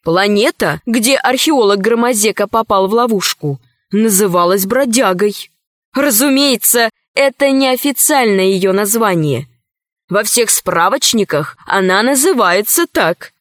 Планета, где археолог Громозека попал в ловушку, называлась Бродягой. Разумеется, это неофициальное ее название. Во всех справочниках она называется так: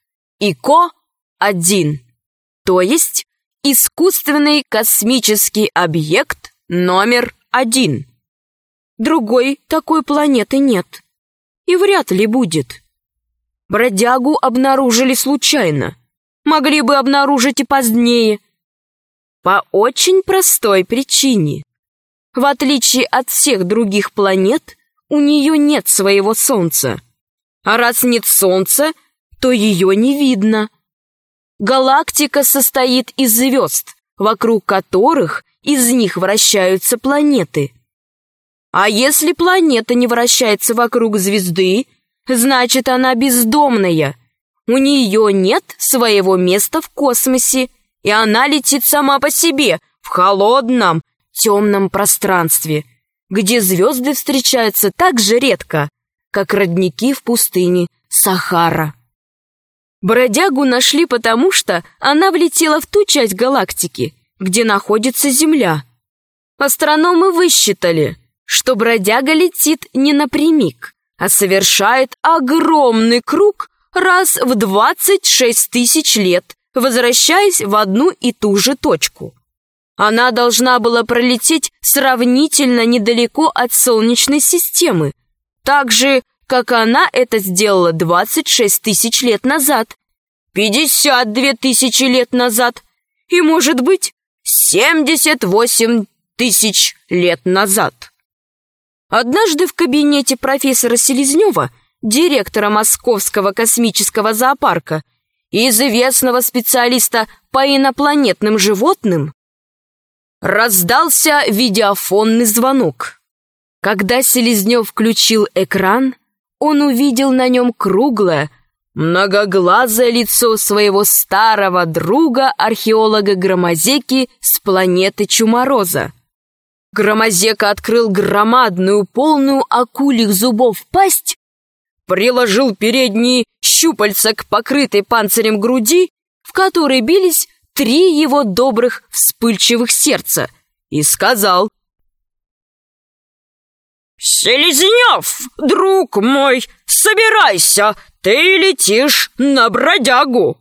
ИКО-1, то есть искусственный космический объект номер 1. Другой такой планеты нет. И вряд ли будет. Бродягу обнаружили случайно. Могли бы обнаружить и позднее. По очень простой причине. В отличие от всех других планет, у нее нет своего Солнца. А раз нет Солнца, то ее не видно. Галактика состоит из звезд, вокруг которых из них вращаются планеты. А если планета не вращается вокруг звезды, значит, она бездомная. У нее нет своего места в космосе, и она летит сама по себе в холодном, темном пространстве, где звезды встречаются так же редко, как родники в пустыне Сахара. Бродягу нашли потому, что она влетела в ту часть галактики, где находится Земля. Астрономы высчитали, что бродяга летит не напрямик, а совершает огромный круг раз в 26 тысяч лет, возвращаясь в одну и ту же точку. Она должна была пролететь сравнительно недалеко от Солнечной системы, так же, как она это сделала 26 тысяч лет назад, 52 тысячи лет назад и, может быть, 78 тысяч лет назад. Однажды в кабинете профессора Селезнева, директора Московского космического зоопарка и известного специалиста по инопланетным животным, раздался видеофонный звонок. Когда Селезнев включил экран, он увидел на нем круглое, многоглазое лицо своего старого друга, археолога Громозеки с планеты Чумороза. Громозека открыл громадную, полную акульих зубов пасть, приложил передние щупальца к покрытой панцирем груди, в которой бились 3 его добрых вспыльчивых сердца, и сказал: «Селезнев, друг мой, собирайся, ты летишь на Бродягу!»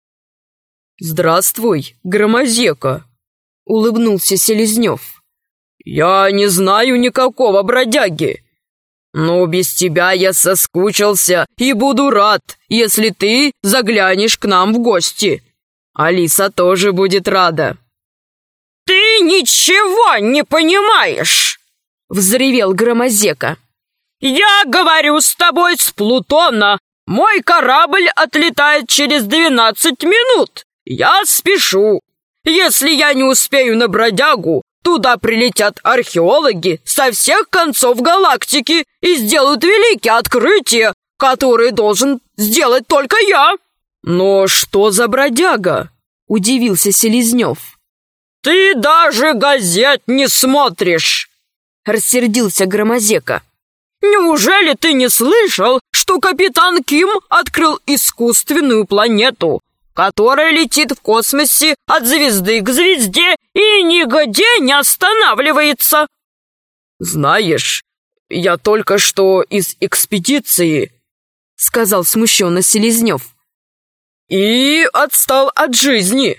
«Здравствуй, Громозека!» — улыбнулся Селезнев. «Я не знаю никакого бродяги, но без тебя я соскучился и буду рад, если ты заглянешь к нам в гости. Алиса тоже будет рада». «Ты ничего не понимаешь!» — взревел Громозека. «Я говорю с тобой с Плутона. Мой корабль отлетает через 12 минут. Я спешу. Если я не успею на Бродягу, туда прилетят археологи со всех концов галактики и сделают великие открытия, которые должен сделать только я». «Но что за бродяга?» — удивился Селезнев. «Ты даже газет не смотришь!» — рассердился Громозека. «Неужели ты не слышал, что капитан Ким открыл искусственную планету, которая летит в космосе от звезды к звезде и нигде не останавливается?» «Знаешь, я только что из экспедиции», — сказал смущенно Селезнев, «и отстал от жизни».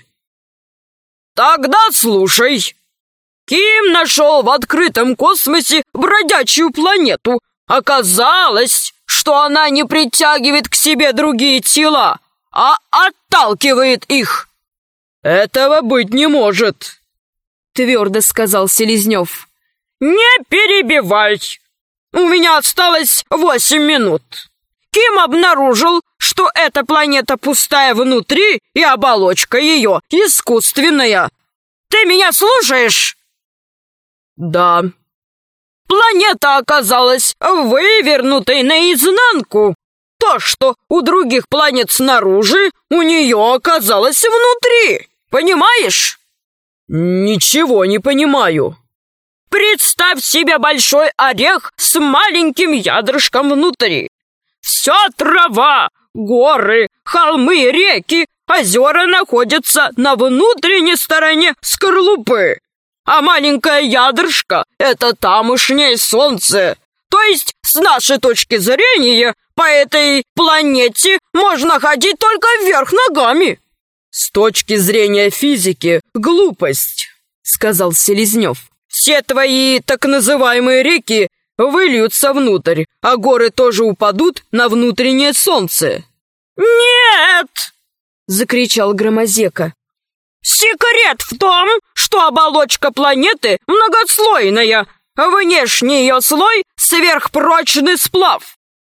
«Тогда слушай. Ким нашел в открытом космосе бродячую планету. Оказалось, что она не притягивает к себе другие тела, а отталкивает их». «Этого быть не может», — твердо сказал Селезнев. «Не перебивай. У меня осталось 8 минут. Ким обнаружил, что эта планета пустая внутри, и оболочка ее искусственная. Ты меня слушаешь?» «Да». «Планета оказалась вывернутой наизнанку. То, что у других планет снаружи, у нее оказалось внутри. Понимаешь?» «Ничего не понимаю». «Представь себе большой орех с маленьким ядрышком внутри. Вся трава, горы, холмы, реки озера находятся на внутренней стороне скорлупы, а маленькое ядрышко — это тамошнее Солнце. То есть, с нашей точки зрения, по этой планете можно ходить только вверх ногами. С точки зрения физики — глупость, сказал Селезнев. Все твои так называемые реки выльются внутрь, а горы тоже упадут на внутреннее Солнце. «Нет!» — закричал Громозека. «Секрет в том, что оболочка планеты многослойная. Внешний ее слой — сверхпрочный сплав.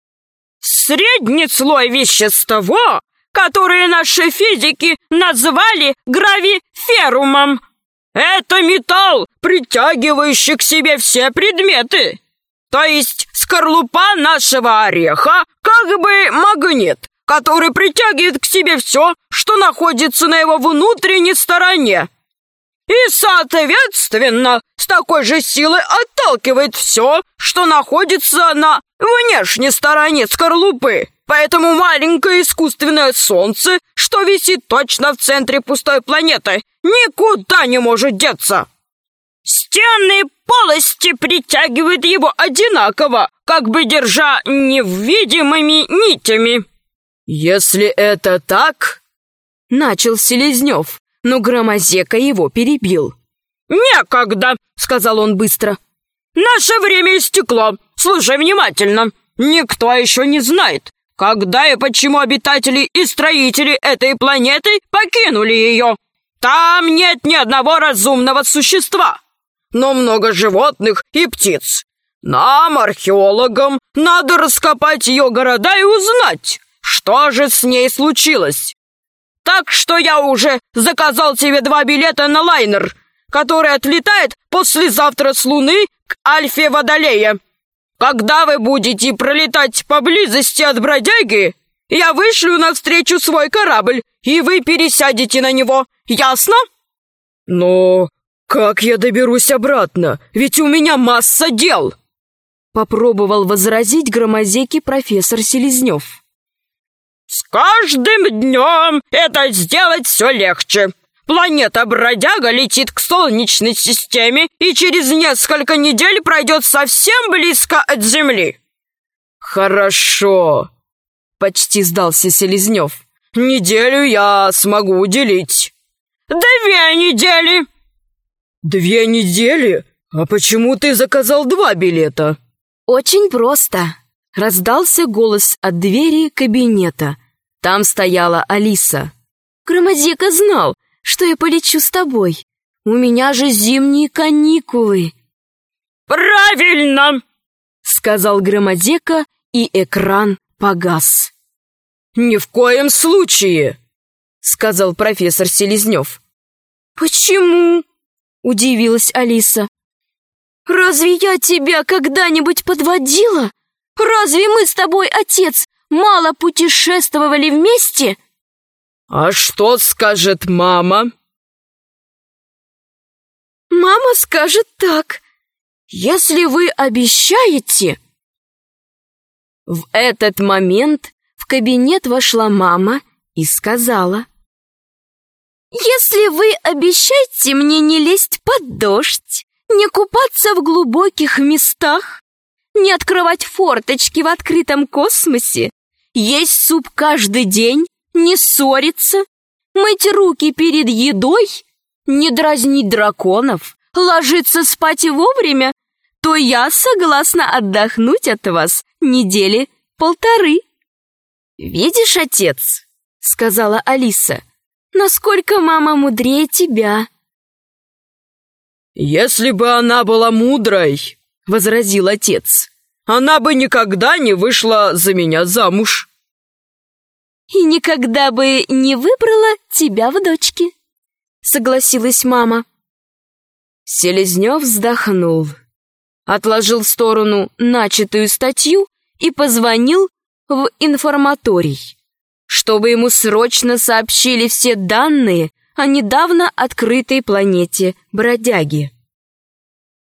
Средний слой — вещество, которое наши физики назвали гравиферумом. Это металл, притягивающий к себе все предметы. То есть скорлупа нашего ореха как бы магнит, который притягивает к себе все, что находится на его внутренней стороне. И, соответственно, с такой же силой отталкивает все, что находится на внешней стороне скорлупы. Поэтому маленькое искусственное Солнце, что висит точно в центре пустой планеты, никуда не может деться. Стены полости притягивают его одинаково, как бы держа невидимыми нитями. «Если это так...» — начал Селезнев, но Громозека его перебил. «Некогда», — сказал он быстро. «Наше время истекло. Слушай внимательно. Никто еще не знает, когда и почему обитатели и строители этой планеты покинули ее. Там нет ни одного разумного существа, но много животных и птиц. Нам, археологам, надо раскопать ее города и узнать, что же с ней случилось. Так что я уже заказал тебе 2 билета на лайнер, который отлетает послезавтра с Луны к Альфе Водолея. Когда вы будете пролетать поблизости от бродяги, я вышлю навстречу свой корабль, и вы пересядете на него. Ясно?» «Но как я доберусь обратно? Ведь у меня масса дел!» Попробовал возразить Громозеке профессор Селезнев. «С каждым днем это сделать все легче. Планета-бродяга летит к Солнечной системе и через несколько недель пройдет совсем близко от Земли». «Хорошо», — почти сдался Селезнев. «Неделю я смогу уделить». 2 недели». 2 недели? А почему ты заказал 2 билета? Очень просто. Раздался голос от двери кабинета. Там стояла Алиса. Громозека знал, что я полечу с тобой. У меня же зимние каникулы. «Правильно!» — сказал Громозека, и экран погас. «Ни в коем случае!» — сказал профессор Селезнев. «Почему?» — удивилась Алиса. «Разве я тебя когда-нибудь подводила? Разве мы с тобой, отец, мало путешествовали вместе?» «А что скажет мама?» «Мама скажет так: если вы обещаете...» В этот момент в кабинет вошла мама и сказала: «Если вы обещаете мне не лезть под дождь, не купаться в глубоких местах, не открывать форточки в открытом космосе, есть суп каждый день, не ссориться, мыть руки перед едой, не дразнить драконов, ложиться спать вовремя, то я согласна отдохнуть от вас 1-1.5 недели. «Видишь, отец, — сказала Алиса, — насколько мама мудрее тебя». «Если бы она была мудрой, — возразил отец, — она бы никогда не вышла за меня замуж». «И никогда бы не выбрала тебя в дочки», — согласилась мама. Селезнев вздохнул, отложил в сторону начатую статью и позвонил в информаторий, чтобы ему срочно сообщили все данные о недавно открытой планете Бродяги.